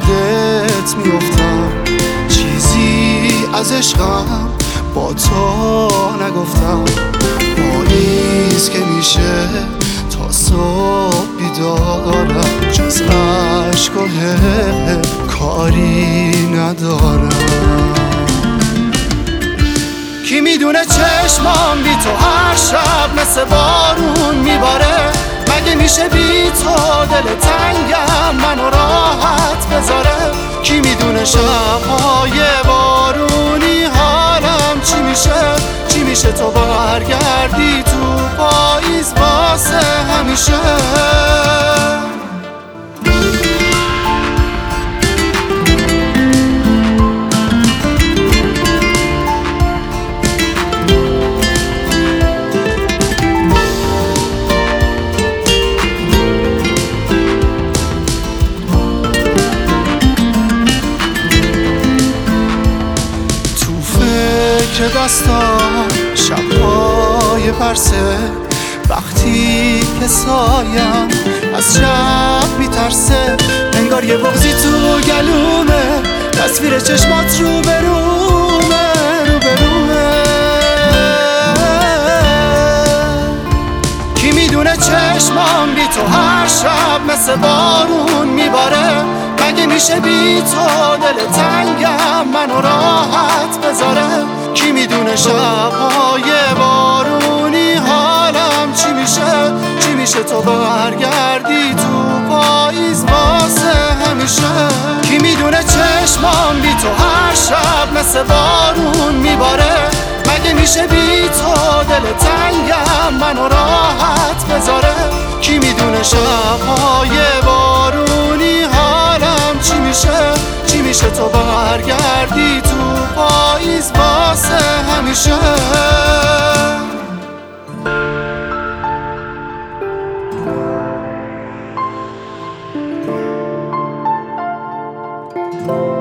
یادت میافتم، چیزی از عشقم با تو نگفتم. پاییز که میشه تا صبح بیدارم، جز عشق و کاری ندارم. کی میدونه چشمام بی تو هر شب مثل بارون میباره؟ مگه میشه بی تو دل تنگم منو راحت بذاره؟ کی میدونه شبهای بارونی حالم چی میشه؟ چی میشه تو برگردی تو پاییز واسه همیشه؟ که دستان شبهای پرسه، وقتی که سایم از شب میترسه، انگار یه بغضی تو گلومه، تصویر چشمات رو برومه. کی میدونه چشمام بی تو هر شب مثل بارون میباره؟ مگه میشه بی تو دل تنگم منو راحت بذاره؟ کی میدونه شبهای بارونی حالم چی میشه؟ چی میشه تو برگردی تو پاییز واسه همیشه؟ کی میدونه چشمام بی تو هر شب مثل بارون میباره؟ مگه میشه بی تو دل تنگم منو راحت بذاره؟ کی میدونه شبهای بارونی حالم چی میشه؟ چی میشه تو برگردی تو پاییز واسه همیشه؟